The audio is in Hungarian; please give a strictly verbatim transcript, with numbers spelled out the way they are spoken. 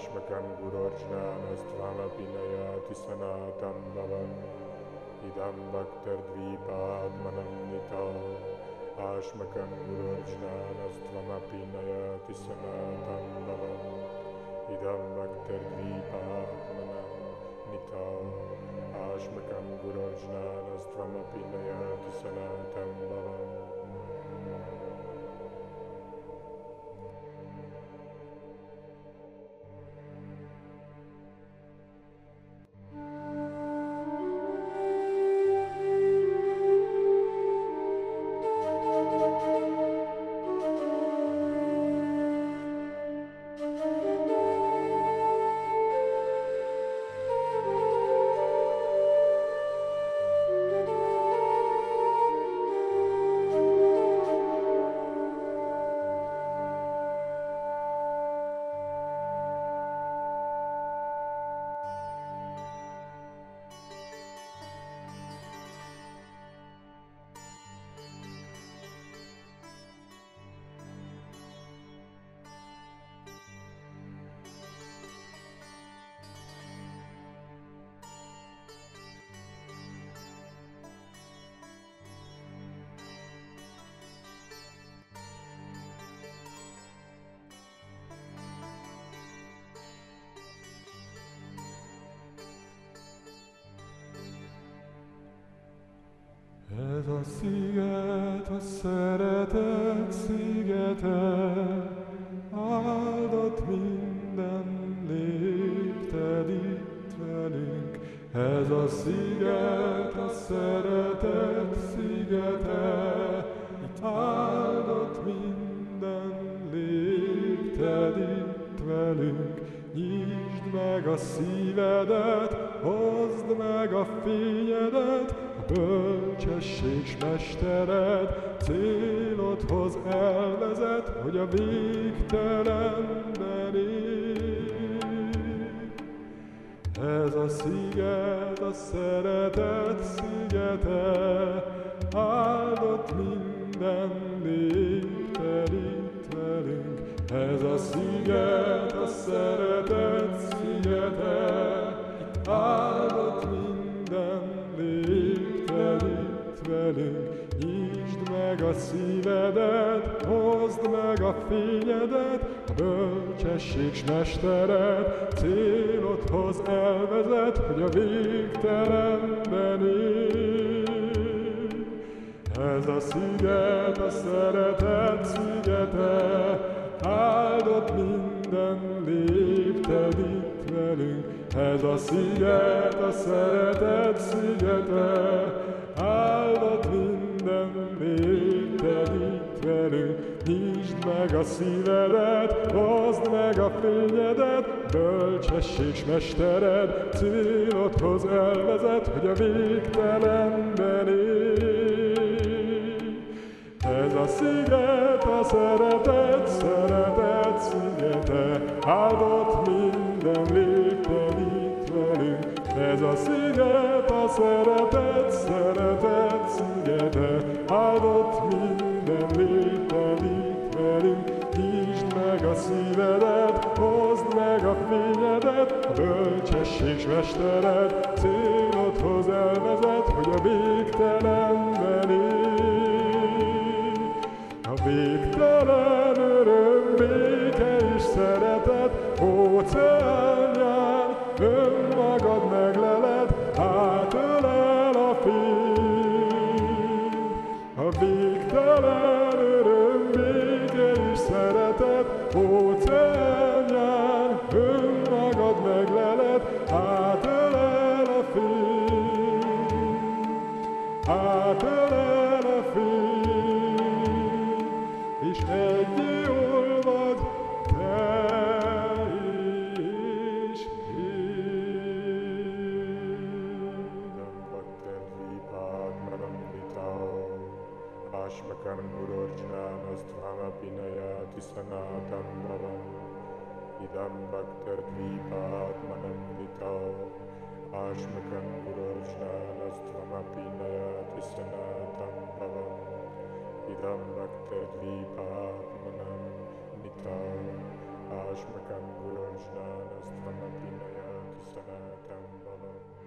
Ashmakam Gurorjnanastvamapi Nayati Sanatam Bhavam Idam Bhaktar Dvipatmanam Nita Ashmakam Gurorjnanastvamapi Nayati Sanatam Bhavam Idam Bhaktar Dvipatmanam Nita Ashmakam Gurorjnanastvamapi Nayati Sanatam Bhavam. Ez a sziget a szeretet szigete, áldott minden lépted itt velünk. Ez a sziget a szeretet szigete, itt áldott minden lépted itt velünk. Nyisd meg a szívedet, hozd meg a fényedet, a bölcsesség s mestered célodhoz elvezet, hogy a végtelenben élj. Ez a sziget a szeretet szigete, áldott minden lépted itt velünk. Ez a sziget a szeretet szigete, áldott minden lépted itt velünk. Nyisd meg a szívedet, hozd meg a fényedet, a bölcsesség s mestered célodhoz elvezet, hogy a végtelenben élj. Ez a sziget a szeretet szigete, áldott minden lépted itt velünk. Ez a sziget a szeretet szigete, áldott minden lépted itt velünk. Nyisd meg a szívedet, hozd meg a fényedet, bölcsesség s mestered célodhoz elvezet, hogy a végtelenben élj. Ez a sziget a szeretet, szeretet szigete, áldott minden lépted itt velünk. Ez a sziget a szeretet, szeretet szigete, áldott minden lépted itt velünk. Nyisd meg a szívedet, hozd meg a fényedet, a bölcsesség s mestered célodhoz elvezet, hogy a végtelenben élj. A végtelen öröm, béke és szeretet, óceánján önmagad megleled, átölel a fény. A végtelen öröm, béke és szeretet, óceánján önmagad megleled, átölel a fény. Átölel a fény. És egyé olvad te és én. Idam Bhaktar Dvipatmanam Nita Ashmakam Gurorjnanastvamapi Nayati Sanatam Bhavam Idam Bhaktar Dvipatmanam Nita Ashmakam Gurorjnanastvamapi Nayati Sanatam Bhavam Idam Bhaktar Dvipatmanam Nita Ashmakam Guru Arjanastvamapinayati Sanatam Bhavam